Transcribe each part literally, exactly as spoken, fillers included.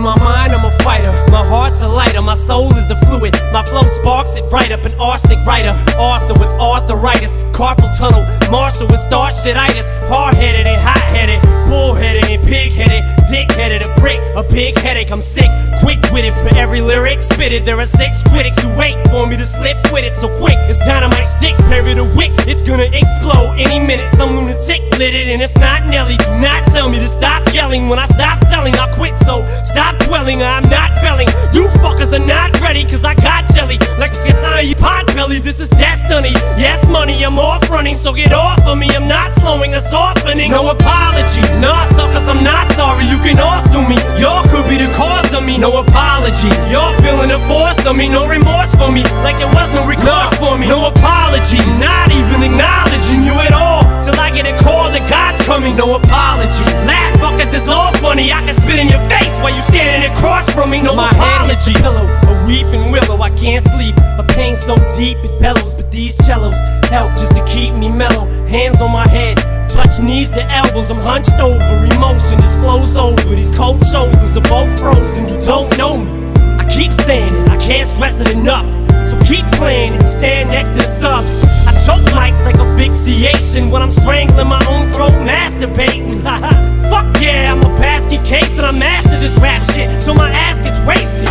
my mind, I'm a fighter. My heart's a lighter, my soul is the fluid. My flow sparks it right up, an arsenic writer. Arthur with arthritis, carpal tunnel. Marshall with starshititis. Hard-headed and hot-headed, bull-headed and pig-headed, dick-headed, a prick, a big headache. I'm sick, quick-witted for every lyric spitted. There are six critics who wait for me to slip with it. So quick, it's dynamite stick, parry the wick. It's gonna explode any minute. Some lunatic lit it and it's not Nelly. Do not tell me to stop yelling. When I stop selling, I'll quit, so stop dwelling. I'm not felling. You fuckers are not ready, cause I got jelly like just on your pot belly. This is destiny. Yes, money, I'm off running, so get off of me. I'm not slowing or softening. No apologies. Nah, suckers, I'm not sorry. You can all sue me. Y'all could be the cause of me. No apologies. Y'all feeling the force of me. No remorse for me, like there was no recourse for me. No apologies. Not even acknowledging you at all, till I get a call that God's coming. No apologies. Laugh, fuckers, it's all funny. I can spit in your face while you standing across from me. No my apologies. Pillow, a weeping willow, I can't sleep. A pain so deep it bellows, but these cellos help just to keep me mellow. Hands on my head, touch knees to elbows. I'm hunched over, emotion just flows over. These cold shoulders are both frozen. You don't know me, I keep saying it, I can't stress it enough. So keep playing and stand next to the subs. I choke mics like asphyxiation when I'm strangling my own throat, masturbating. Fuck yeah, I'm a basket case and I mastered this rap shit till my ass gets wasted.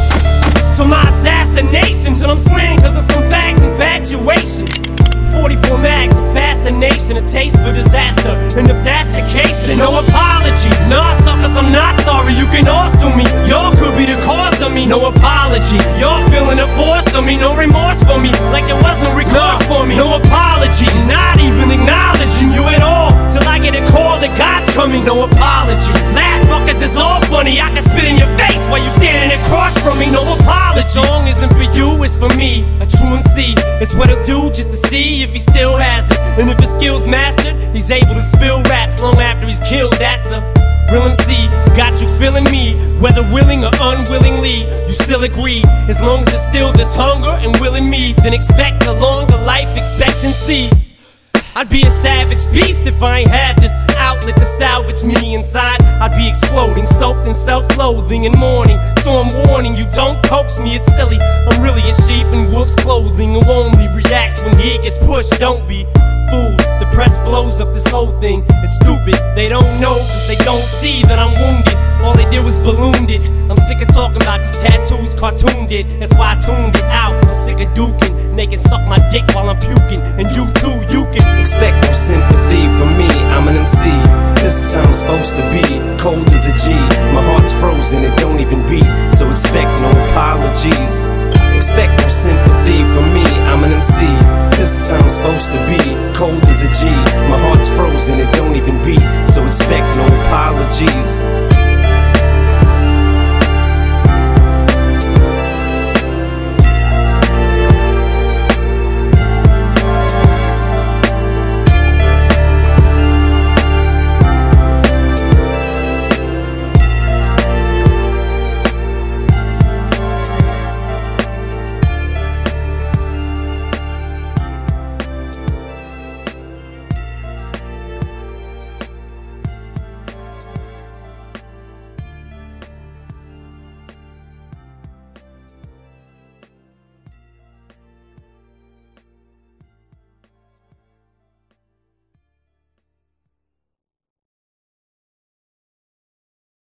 Till my assassination, till I'm slain cause of some facts, infatuation. forty-four mags of fascination, a taste for disaster. And if that's the case, then no apologies. Nah, suckers, I'm not sorry. You can all sue me. Y'all could be the cause of me. No apologies. Y'all feeling the force of me. No remorse for me, like there was no recourse for me. No apologies. Not even acknowledging you at all, till I get a call that God's coming. No apologies. Laugh, fuckers, it's all funny. I can spit in your face while you standing across from me. No apologies. The song isn't for you, it's for me, a true M C. It's what he'll do just to see if he still has it. And if his skills mastered, he's able to spill raps long after he's killed. That's a real M C. Got you feeling me, whether willing or unwillingly. You still agree, as long as there's still this hunger and will in me, then expect a longer life expectancy. I'd be a savage beast if I ain't had this outlet to salvage me inside. I'd be exploding, soaked in self-loathing and mourning. So I'm warning you, don't coax me, it's silly. I'm really a sheep in wolf's clothing who only reacts when he gets pushed. Don't be fooled, the press blows up this whole thing. It's stupid, they don't know cause they don't see that I'm wounded. All they did was ballooned it. I'm sick of talking about these tattoos cartoon did. That's why I tuned it out. I'm sick of duking. They can suck my dick while I'm puking. And you too, you can expect no sympathy from me. I'm an M C, this is how I'm supposed to be. Cold as a G, my heart's frozen, it don't even beat. So expect no apologies. Expect no sympathy from me. I'm an M C, this is how I'm supposed to be. Cold as a G, my heart's frozen, it don't even beat. So expect no apologies.